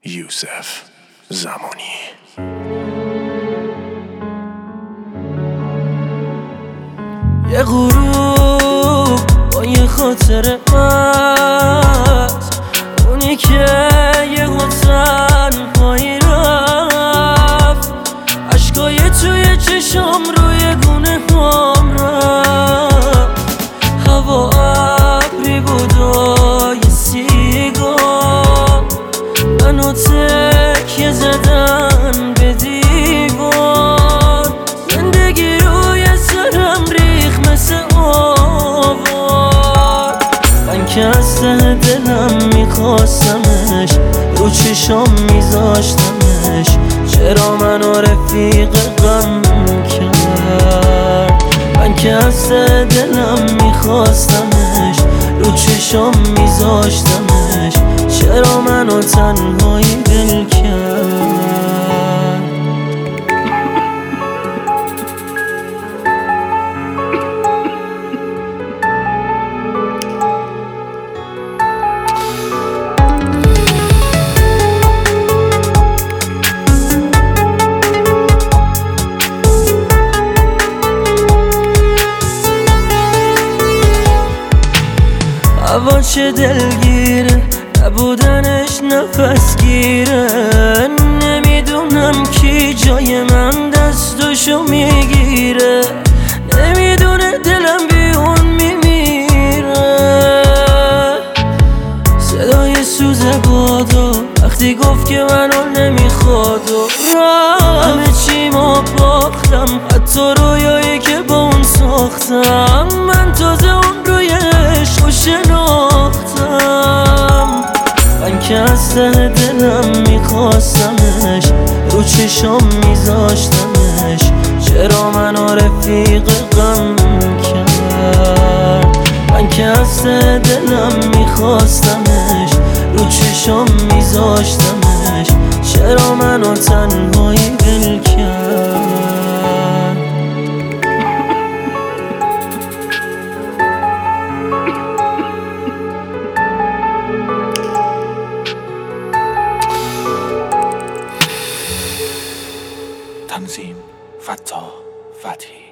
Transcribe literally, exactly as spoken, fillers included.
یوسف زمانی. یه غروب با یه خاطره هست، اونی که یه تنهایی رفت، عشقای توی چشام روی گونه هم رفت. هوا ابری بود و یه سیگار، منو تکیه زدن به دیوار. زندگی روی سرم ریخ مثل آوار. من که از ته دلم میخواستمش، رو چشام میذاشتمش، چرا منو رفیق غم کرد؟ من که از ته دلم میخواستمش، رو چشام میذاشتمش، چرا منو تنهایی دل کرد؟ هوا چه دلگیره، نبودنش نفس گیره. نمیدونم کی جای من دستشو میگیره، نمیدونه دلم بی اون میمیره. صدای سوز بادو وقتی گفت که منو نمیخواد و همه چی ما باختم، حتی رویایی که با اون ساختم. من تازه اون روی عشق شناختم. من که از ته دلم میخواستمش، رو چشام میذاشتمش، چرا منو رفیق غم کرد؟ من که از ته دلم میخواستمش، رو چشام میذاشتمش، چرا منو تنهایی دل کرد؟ تنظیم: فتاح فتحی.